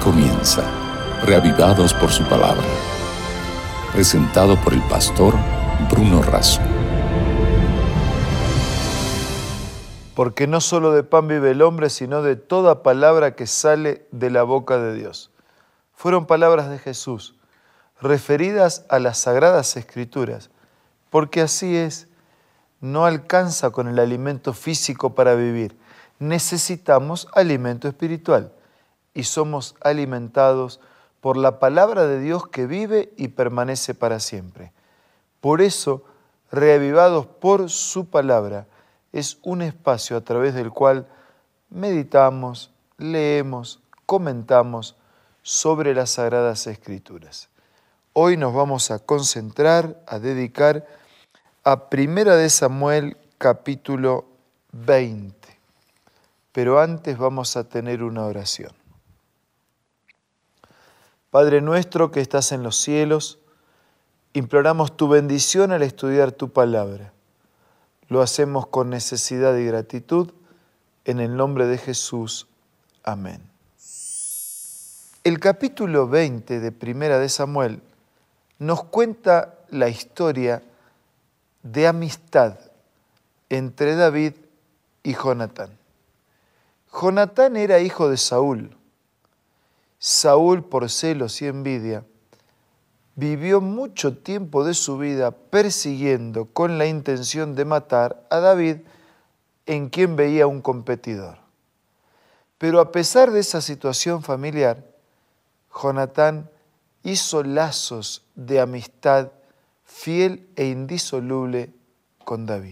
comienza, reavivados por su palabra. Presentado por el pastor Bruno Razo. Porque no solo de pan vive el hombre, sino de toda palabra que sale de la boca de Dios. Fueron palabras de Jesús, referidas a las Sagradas Escrituras, porque así es, no alcanza con el alimento físico para vivir. Necesitamos alimento espiritual y somos alimentados por la palabra de Dios que vive y permanece para siempre. Por eso, reavivados por su palabra, es un espacio a través del cual meditamos, leemos, comentamos sobre las Sagradas Escrituras. Hoy nos vamos a concentrar, a dedicar a 1 Samuel capítulo 20. Pero antes vamos a tener una oración. Padre nuestro que estás en los cielos, imploramos tu bendición al estudiar tu palabra. Lo hacemos con necesidad y gratitud, en el nombre de Jesús. Amén. El capítulo 20 de 1 Samuel nos cuenta la historia de amistad entre David y Jonatán. Jonatán era hijo de Saúl. Saúl, por celos y envidia, vivió mucho tiempo de su vida persiguiendo con la intención de matar a David, en quien veía un competidor. Pero a pesar de esa situación familiar, Jonatán hizo lazos de amistad fiel e indisoluble con David.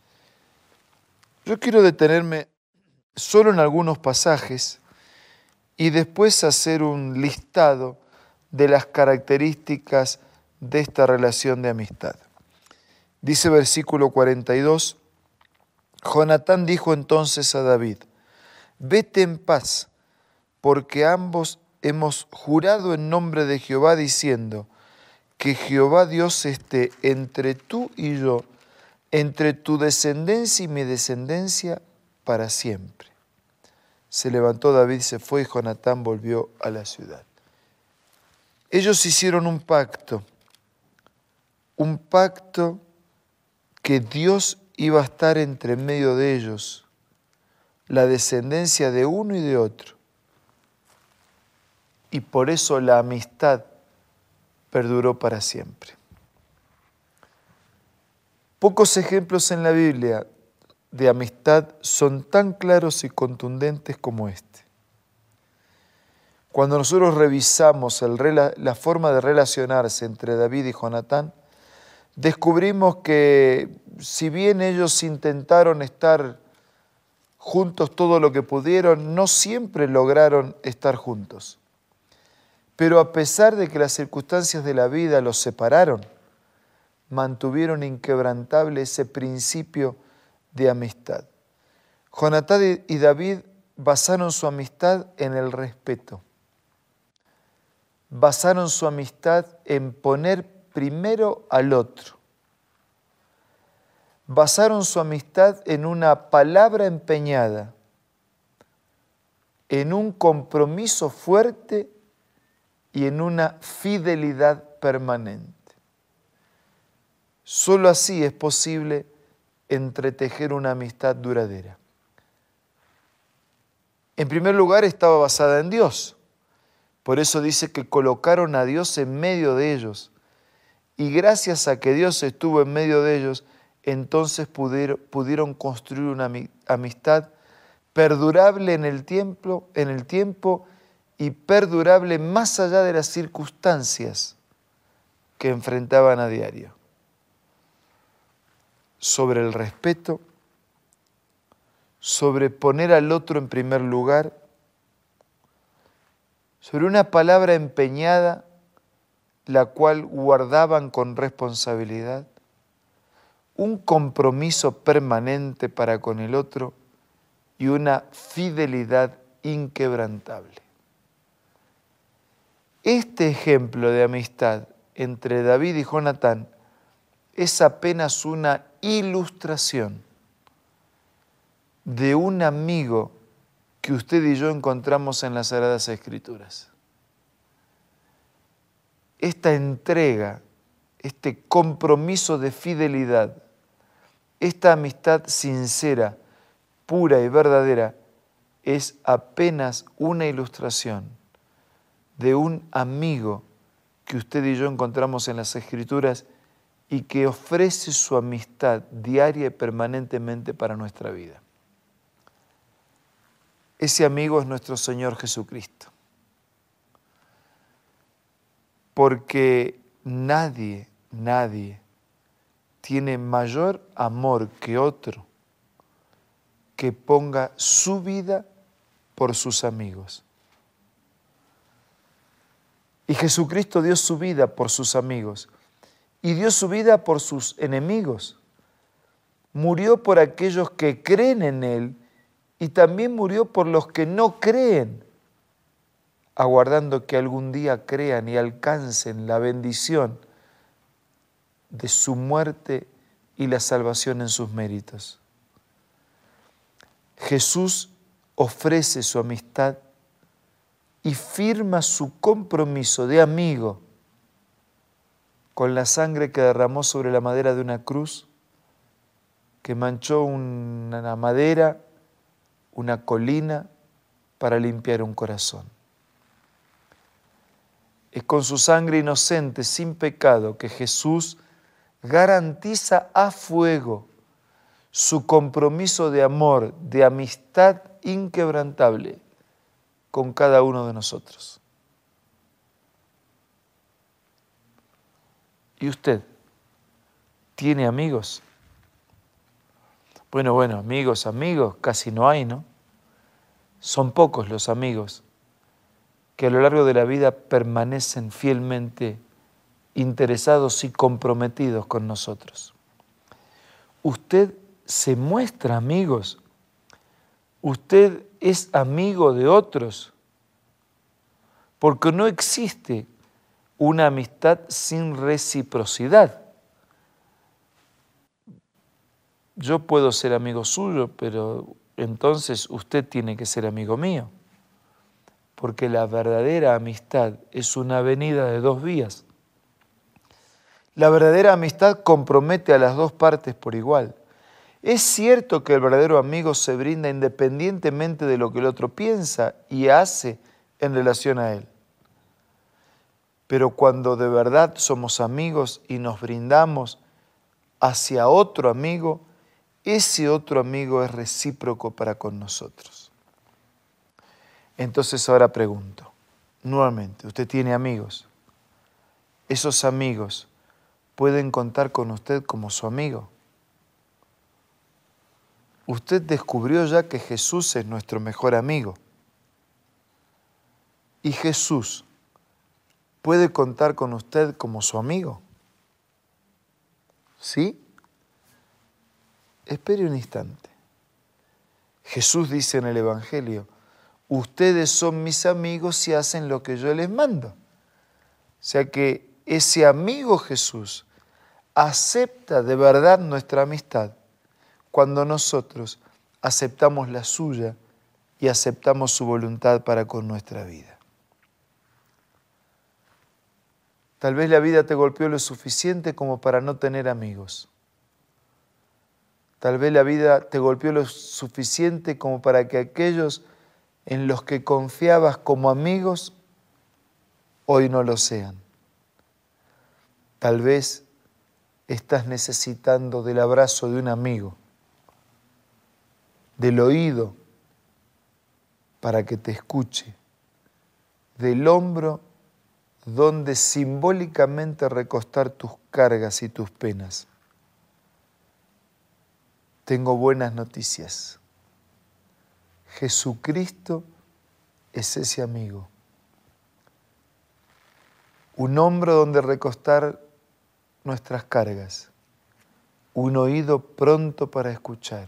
Yo quiero detenerme solo en algunos pasajes y después hacer un listado de las características de esta relación de amistad. Dice versículo 42, Jonatán dijo entonces a David, vete en paz, porque ambos hemos jurado en nombre de Jehová diciendo, que Jehová Dios esté entre tú y yo, entre tu descendencia y mi descendencia para siempre. Se levantó David, se fue y Jonatán volvió a la ciudad. Ellos hicieron un pacto que Dios iba a estar entre medio de ellos, la descendencia de uno y de otro. Y por eso la amistad perduró para siempre. Pocos ejemplos en la Biblia de amistad son tan claros y contundentes como este. Cuando nosotros revisamos la forma de relacionarse entre David y Jonatán, descubrimos que si bien ellos intentaron estar juntos todo lo que pudieron, no siempre lograron estar juntos. Pero a pesar de que las circunstancias de la vida los separaron, mantuvieron inquebrantable ese principio de amistad. Jonatán y David basaron su amistad en el respeto. Basaron su amistad en poner primero al otro. Basaron su amistad en una palabra empeñada, en un compromiso fuerte y en una fidelidad permanente. Solo así es posible entretejer una amistad duradera. En primer lugar, estaba basada en Dios. Por eso dice que colocaron a Dios en medio de ellos. Y gracias a que Dios estuvo en medio de ellos, entonces pudieron construir una amistad perdurable en el tiempo y perdurable más allá de las circunstancias que enfrentaban a diario. Sobre el respeto, sobre poner al otro en primer lugar, sobre una palabra empeñada, la cual guardaban con responsabilidad, un compromiso permanente para con el otro y una fidelidad inquebrantable. Este ejemplo de amistad entre David y Jonatán es apenas una ilustración de un amigo que usted y yo encontramos en las Sagradas Escrituras. esta entrega, este compromiso de fidelidad, esta amistad sincera, pura y verdadera, es apenas una ilustración de un amigo que usted y yo encontramos en las Escrituras y que ofrece su amistad diaria y permanentemente para nuestra vida. Ese amigo es nuestro Señor Jesucristo. Porque nadie tiene mayor amor que otro que ponga su vida por sus amigos. Y Jesucristo dio su vida por sus amigos y dio su vida por sus enemigos. Murió por aquellos que creen en Él y también murió por los que no creen, aguardando que algún día crean y alcancen la bendición de su muerte y la salvación en sus méritos. Jesús ofrece su amistad y firma su compromiso de amigo con la sangre que derramó sobre la madera de una cruz, que manchó una madera, una colina, para limpiar un corazón. Es con su sangre inocente, sin pecado, que Jesús garantiza a fuego su compromiso de amor, de amistad inquebrantable con cada uno de nosotros. ¿Y usted tiene amigos? Bueno, amigos, casi no hay, ¿no? Son pocos los amigos que a lo largo de la vida permanecen fielmente interesados y comprometidos con nosotros. Usted se muestra amigos. Usted es amigo de otros. Porque no existe una amistad sin reciprocidad. Yo puedo ser amigo suyo, pero entonces usted tiene que ser amigo mío. Porque la verdadera amistad es una avenida de dos vías. La verdadera amistad compromete a las dos partes por igual. Es cierto que el verdadero amigo se brinda independientemente de lo que el otro piensa y hace en relación a él. Pero cuando de verdad somos amigos y nos brindamos hacia otro amigo, ese otro amigo es recíproco para con nosotros. Entonces ahora pregunto, nuevamente, ¿usted tiene amigos? ¿Esos amigos pueden contar con usted como su amigo? Usted descubrió ya que Jesús es nuestro mejor amigo. ¿Y Jesús puede contar con usted como su amigo? ¿Sí? Espere un instante. Jesús dice en el Evangelio, ustedes son mis amigos si hacen lo que yo les mando. O sea que ese amigo Jesús acepta de verdad nuestra amistad cuando nosotros aceptamos la suya y aceptamos su voluntad para con nuestra vida. Tal vez la vida te golpeó lo suficiente como para no tener amigos. Tal vez la vida te golpeó lo suficiente como para que aquellos en los que confiabas como amigos hoy no lo sean. Tal vez estás necesitando del abrazo de un amigo, del oído para que te escuche, del hombro donde simbólicamente recostar tus cargas y tus penas. Tengo buenas noticias. Jesucristo es ese amigo. Un hombro donde recostar nuestras cargas. Un oído pronto para escuchar.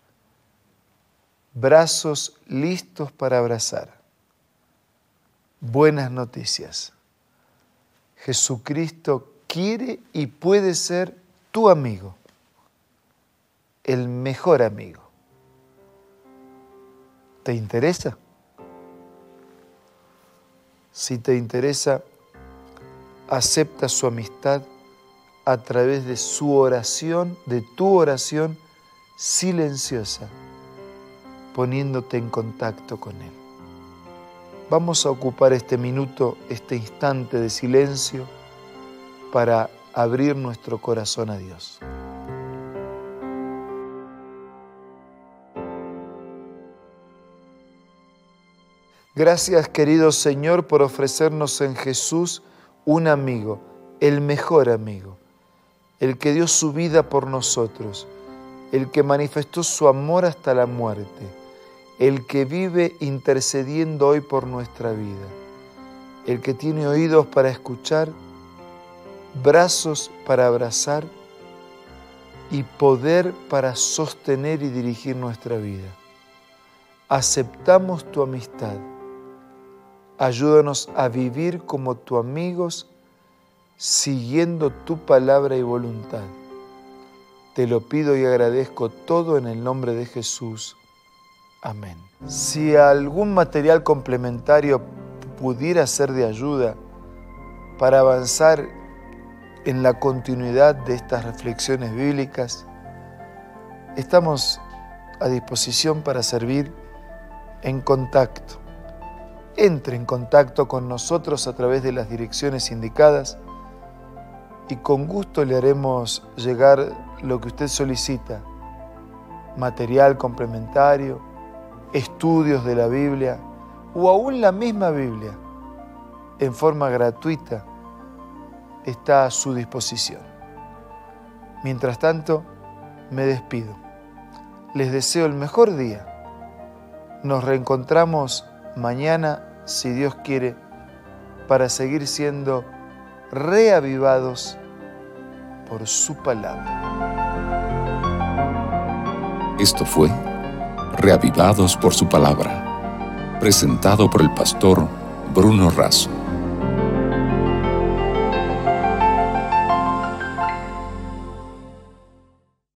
Brazos listos para abrazar. Buenas noticias. Jesucristo quiere y puede ser tu amigo, el mejor amigo. ¿Te interesa? Si te interesa, acepta su amistad a través de su oración, de tu oración silenciosa, poniéndote en contacto con Él. Vamos a ocupar este minuto, este instante de silencio para abrir nuestro corazón a Dios. Gracias, querido Señor, por ofrecernos en Jesús un amigo, el mejor amigo, el que dio su vida por nosotros, el que manifestó su amor hasta la muerte, el que vive intercediendo hoy por nuestra vida, el que tiene oídos para escuchar, brazos para abrazar y poder para sostener y dirigir nuestra vida. Aceptamos tu amistad. Ayúdanos a vivir como tus amigos, siguiendo tu palabra y voluntad. Te lo pido y agradezco todo en el nombre de Jesús. Amén. Si algún material complementario pudiera ser de ayuda para avanzar en la continuidad de estas reflexiones bíblicas, estamos a disposición para servir en contacto. Entre en contacto con nosotros a través de las direcciones indicadas y con gusto le haremos llegar lo que usted solicita, material complementario, estudios de la Biblia o aún la misma Biblia, en forma gratuita, está a su disposición. Mientras tanto, me despido. Les deseo el mejor día. Nos reencontramos mañana, si Dios quiere, para seguir siendo reavivados por su palabra. Esto fue Reavivados por su palabra, presentado por el pastor Bruno Razo.